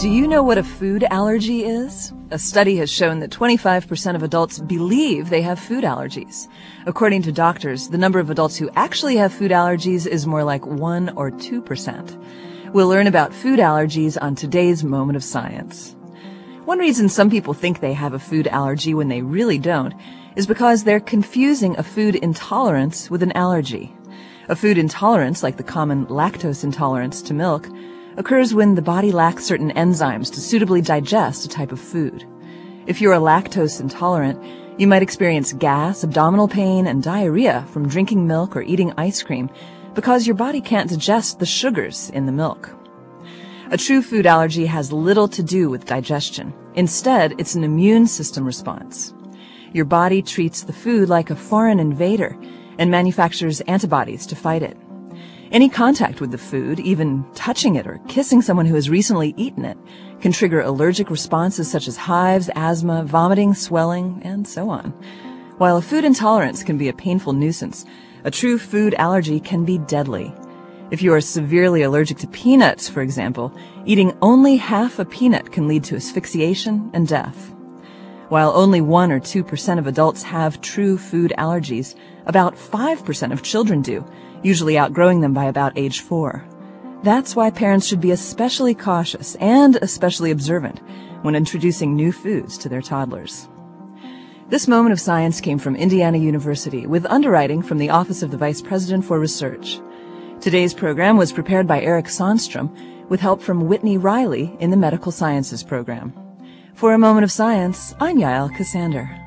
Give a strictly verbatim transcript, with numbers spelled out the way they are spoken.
Do you know what a food allergy is? A study has shown that twenty-five percent of adults believe they have food allergies. According to doctors, the number of adults who actually have food allergies is more like one or two percent. We'll learn about food allergies on today's Moment of Science. One reason some people think they have a food allergy when they really don't is because they're confusing a food intolerance with an allergy. A food intolerance, like the common lactose intolerance to milk, occurs when the body lacks certain enzymes to suitably digest a type of food. If you're a lactose intolerant, you might experience gas, abdominal pain, and diarrhea from drinking milk or eating ice cream because your body can't digest the sugars in the milk. A true food allergy has little to do with digestion. Instead, it's an immune system response. Your body treats the food like a foreign invader and manufactures antibodies to fight it. Any contact with the food, even touching it or kissing someone who has recently eaten it, can trigger allergic responses such as hives, asthma, vomiting, swelling, and so on. While a food intolerance can be a painful nuisance, a true food allergy can be deadly. If you are severely allergic to peanuts, for example, eating only half a peanut can lead to asphyxiation and death. While only one or two percent of adults have true food allergies, about five percent of children do, usually outgrowing them by about age four. That's why parents should be especially cautious and especially observant when introducing new foods to their toddlers. This Moment of Science came from Indiana University with underwriting from the Office of the Vice President for Research. Today's program was prepared by Eric Sonstrom with help from Whitney Riley in the Medical Sciences program. For a Moment of Science, I'm Yael Cassander.